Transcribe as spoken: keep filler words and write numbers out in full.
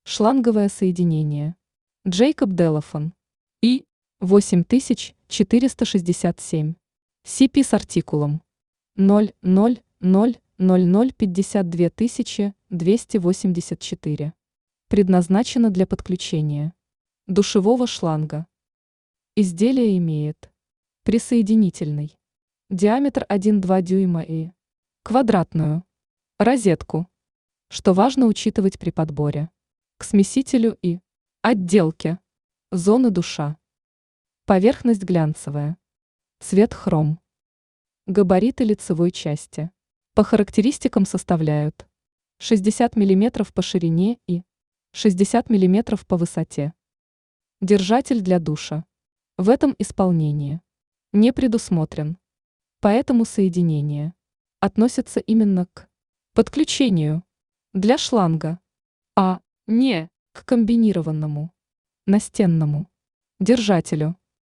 Шланговое соединение. Джейкоб Делафон. И восемь тысяч четыреста шестьдесят семь. си пи с артикулом ноль ноль ноль ноль ноль пятьдесят две тысячи двести восемьдесят четыре. Предназначено для подключения душевого шланга. Изделие имеет присоединительный диаметр один и два дюйма и квадратную розетку, что важно учитывать при подборе к смесителю и отделке зоны душа. Поверхность глянцевая. Цвет хром. Габариты лицевой части по характеристикам составляют шестьдесят миллиметров по ширине и шестьдесят миллиметров по высоте. Держатель для душа в этом исполнении не предусмотрен, поэтому соединение относится именно к подключению для шланга, а не к комбинированному настенному держателю.